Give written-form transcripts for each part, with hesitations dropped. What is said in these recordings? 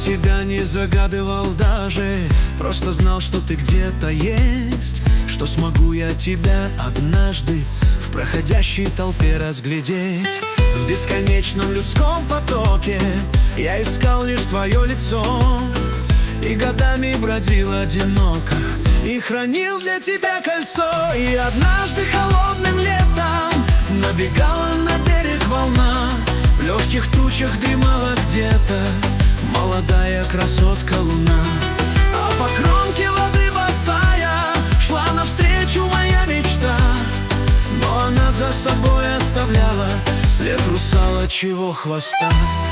тебя не загадывал даже, просто знал, что ты где-то есть, что смогу я тебя однажды в проходящей толпе разглядеть. В бесконечном людском потоке я искал лишь твое лицо, и годами бродил одиноко, и хранил для тебя кольцо. И однажды холодным летом набегала на берег волна, в легких тучах дремала где-то молодая красотка луна. А по кромке воды босая шла навстречу моя мечта, но она за собой оставляла след русалочьего хвоста.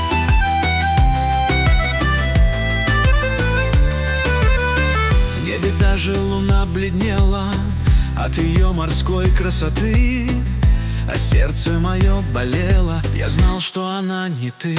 В небе даже луна бледнела от ее морской красоты, а сердце мое болело, я знал, что она не ты.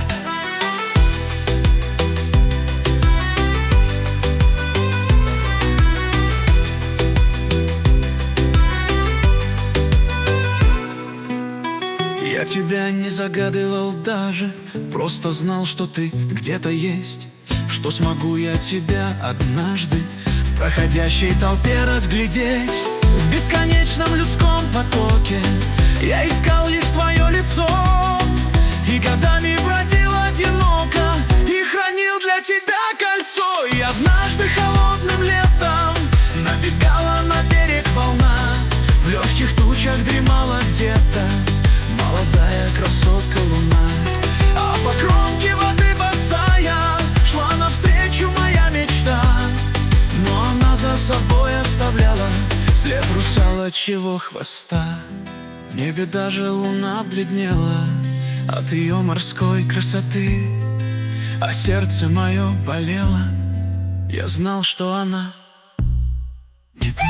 Я тебя не загадывал даже, просто знал, что ты где-то есть, что смогу я тебя однажды в проходящей толпе разглядеть. В бесконечном людском потоке я искал лишь твое лицо, и годами бродил одиноко, и хранил для тебя кольцо. И однажды холодным летом набегала на берег волна, в легких тучах дремала где-то молодая красотка луна. А по кромке воды босая шла навстречу моя мечта, но она за собой оставляла след русалочьего хвоста. В небе даже луна бледнела от ее морской красоты, а сердце мое болело, я знал, что она не ты.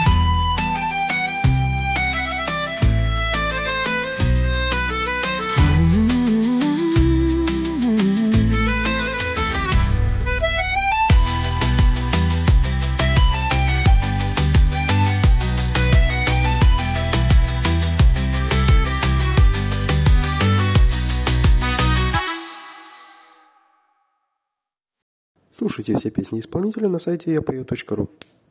Слушайте все песни исполнителя на сайте yapeo.ru.